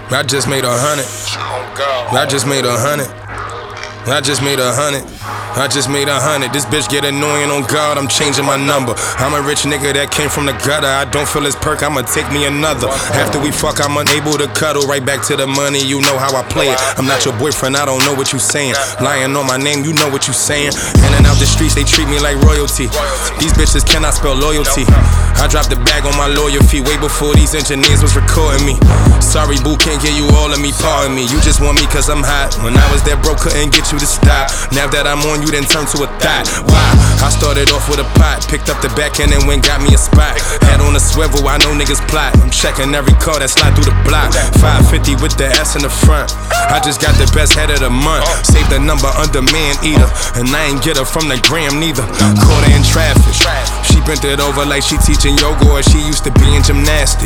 I just made 100. I just made 100. I just made 100. I just made 100. This bitch get annoying, on God, I'm changing my number. I'm a rich nigga that came from the gutter. I don't feel his perk, I'ma take me another. After we fuck, I'm unable to cuddle. Right back to the money, you know how I play it. I'm not your boyfriend, I don't know what you saying. Lying on my name, you know what you saying. In and out the streets, they treat me like royalty. These bitches cannot spell loyalty. I dropped the bag on my lawyer fee way before these engineers was recording me. Sorry boo, can't give you all of me, pardon me. You just want me cause I'm hot. When I was that broke, couldn't get you to stop. Now that I'm on you, then turn to a thought. Why? I started off with a pot, picked up the back end and went got me a spot. Had on a swivel, I know niggas plot. I'm checking every car that slide through the block. 550 with the S in the front. I just got the best head of the month. Save the number under man eater, and I ain't get her from the gram neither. Caught her in traffic. She bent it over like she teaching yoga or she used to be in gymnastics.